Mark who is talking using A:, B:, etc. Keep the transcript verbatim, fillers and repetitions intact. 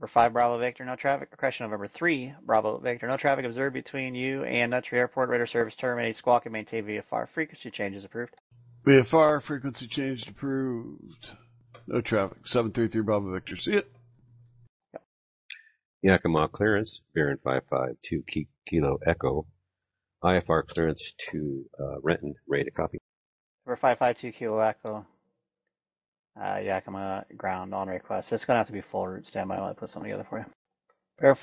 A: Number five, Bravo Victor, no traffic. Correction, November three, Bravo Victor, no traffic observed between you and Nutry Airport. Radar service terminates. Squawk and maintain V F R. Frequency changes approved.
B: V F R, frequency changed approved. No traffic. seven three three Bravo Victor. See it.
A: Yep.
C: Yakima clearance, Baron five five two Kilo Echo. I F R clearance to uh, Renton, ready to copy.
A: Number five five two Kilo Echo. Uh, Yakima ground on request. It's going to have to be full route standby while I put something together for you.